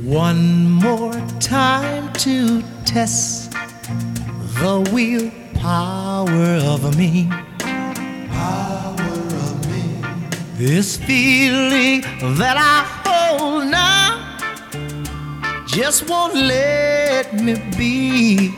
One more time to test the willpower of me. This feeling that I hold now just won't let me be.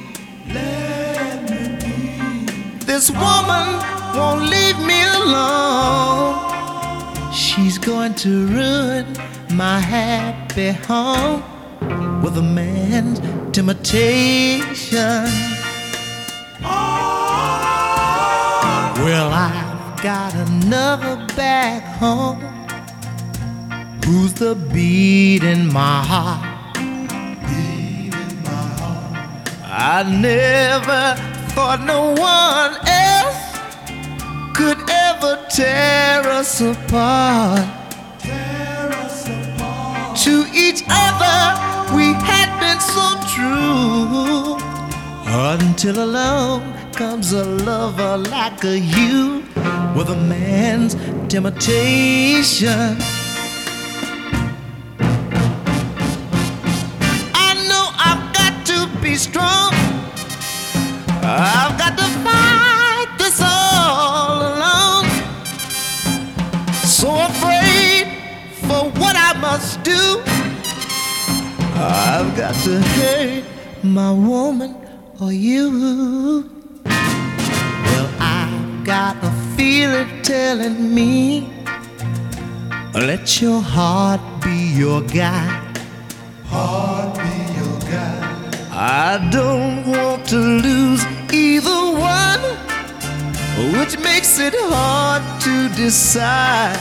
This woman won't leave me alone. She's going to ruin my happy home with a man's temptation. Well, I've got another back home who's the beat in my heart. I never thought no one else could ever tear us apart. To each other we had been so true, until along comes a lover like you with a man's temptation. I know I've got to be strong. I've got to fight this all alone. So afraid for what I must do. I've got to hate my woman or you. Well, I've got a feeling telling me, let your heart be your guide. Heart be your guide. I don't want to lose either one, which makes it hard to decide.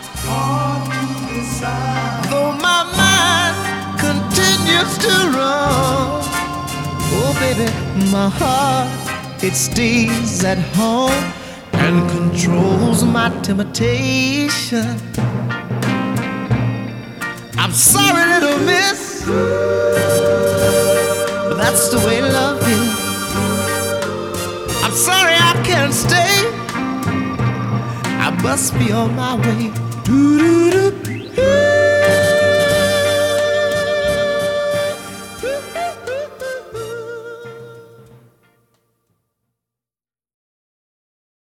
Though my mind continues to run, oh baby, my heart, it stays at home and controls my temptation. I'm sorry, little miss, but that's the way love is. I'm sorry I can't stay, I must be on my way.